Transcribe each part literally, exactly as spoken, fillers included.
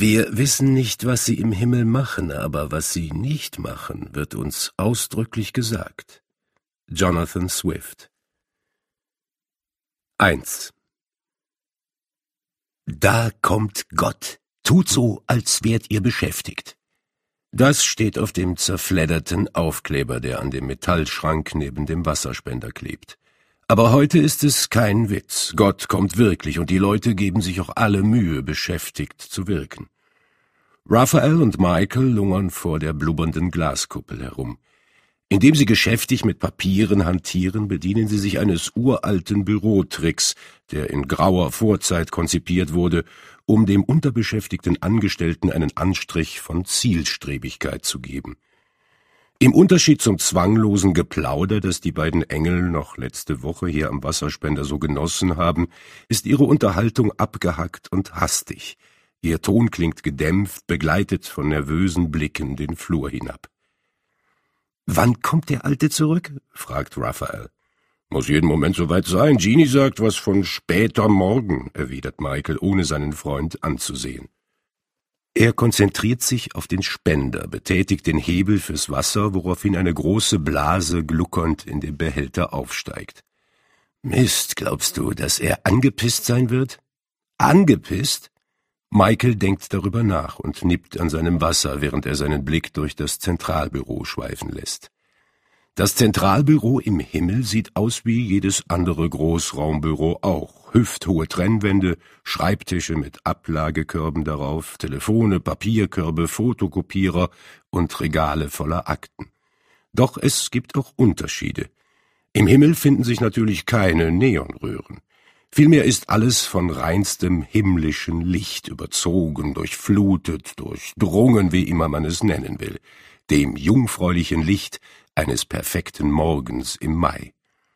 Wir wissen nicht, was sie im Himmel machen, aber was sie nicht machen, wird uns ausdrücklich gesagt. Jonathan Swift. eins. Da kommt Gott. Tut so, als wärt ihr beschäftigt. Das steht auf dem zerfledderten Aufkleber, der an dem Metallschrank neben dem Wasserspender klebt. Aber heute ist es kein Witz. Gott kommt wirklich und die Leute geben sich auch alle Mühe, beschäftigt zu wirken. Raphael und Michael lungern vor der blubbernden Glaskuppel herum. Indem sie geschäftig mit Papieren hantieren, bedienen sie sich eines uralten Bürotricks, der in grauer Vorzeit konzipiert wurde, um dem unterbeschäftigten Angestellten einen Anstrich von Zielstrebigkeit zu geben. Im Unterschied zum zwanglosen Geplauder, das die beiden Engel noch letzte Woche hier am Wasserspender so genossen haben, ist ihre Unterhaltung abgehackt und hastig. Ihr Ton klingt gedämpft, begleitet von nervösen Blicken den Flur hinab. »Wann kommt der Alte zurück?« fragt Raphael. »Muss jeden Moment soweit sein. Jeannie sagt was von später morgen«, erwidert Michael, ohne seinen Freund anzusehen. Er konzentriert sich auf den Spender, betätigt den Hebel fürs Wasser, woraufhin eine große Blase gluckernd in den Behälter aufsteigt. »Mist, glaubst du, dass er angepisst sein wird?« »Angepisst?« Michael denkt darüber nach und nippt an seinem Wasser, während er seinen Blick durch das Zentralbüro schweifen lässt. Das Zentralbüro im Himmel sieht aus wie jedes andere Großraumbüro auch. Hüfthohe Trennwände, Schreibtische mit Ablagekörben darauf, Telefone, Papierkörbe, Fotokopierer und Regale voller Akten. Doch es gibt auch Unterschiede. Im Himmel finden sich natürlich keine Neonröhren. Vielmehr ist alles von reinstem himmlischen Licht überzogen, durchflutet, durchdrungen, wie immer man es nennen will, dem jungfräulichen Licht eines perfekten Morgens im Mai.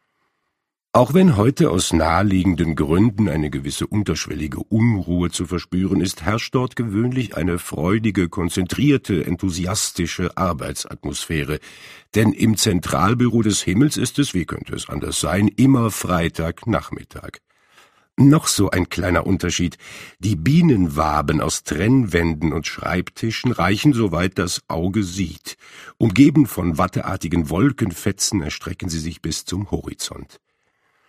Auch wenn heute aus naheliegenden Gründen eine gewisse unterschwellige Unruhe zu verspüren ist, herrscht dort gewöhnlich eine freudige, konzentrierte, enthusiastische Arbeitsatmosphäre, denn im Zentralbüro des Himmels ist es, wie könnte es anders sein, immer Freitagnachmittag. Noch so ein kleiner Unterschied. Die Bienenwaben aus Trennwänden und Schreibtischen reichen, soweit das Auge sieht. Umgeben von watteartigen Wolkenfetzen erstrecken sie sich bis zum Horizont.